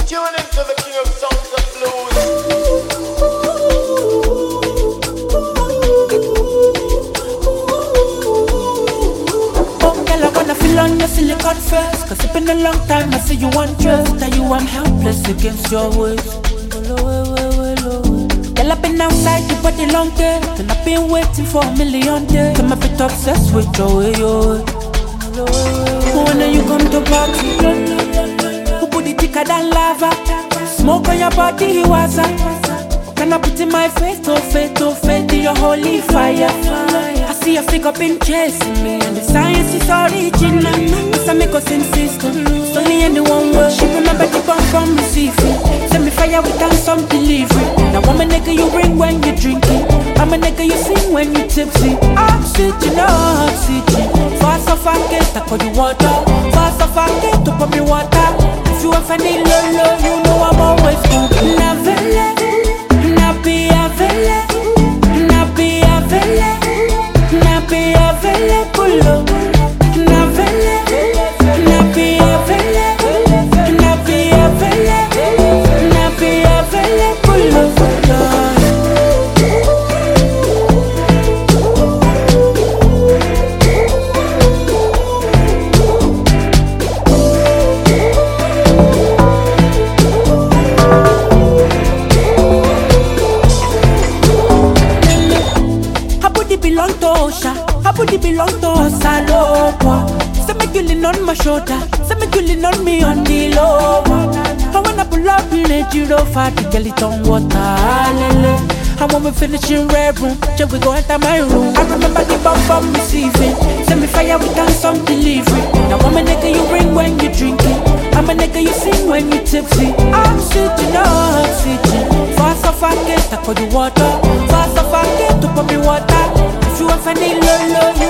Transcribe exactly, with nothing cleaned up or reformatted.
Tune into the king of songs and blues. Oh, girl, I wanna feel on your silicone first. Cause it's been a long time, I see you undressed. Tell you I'm helpless against your ways. Girl, I've been outside your body long day, and I've been waiting for a million days. I'm a bit obsessed with your way, your way. When you come to party, who put it thicker than lava? Smoke on your body, he was a. Can I put in my face to face to face to your holy fire? I see your figure been chasing me, and the science is original. Cause I make us insist, it's only anyone will. She remember the bomb from receiving. Send me fire without some delivery. Now I'm a nigga you bring when you drinking. I'm a nigga you sing when you tipsy. Oxygen, oxygen. Fast off and get, I call you water. Fast off and get, to put me water. If you ever need low, low, you know I'm always good. Navele, nabi avele, nabi avele, nabi avele, pull up. Navele, nabi avele, nabi avele, nabi avele, pull up. Belong to Osha, her body belong to Osalopa. Say me you lean on my shoulder, say me you lean on me on the low. And when I pull up in a Giro for the girl it on water, lele. And when we finish in red room, just we go enter my room. I remember the bomb from receiving. Send me fire without some delivery. Now I'm a nigga you bring when you drinking. I'm a nigga you sing when you tipsy. Oxygen, oxygen. Fast off and get, I call you water. Fast off and get, to put me water. If you ever need low, low,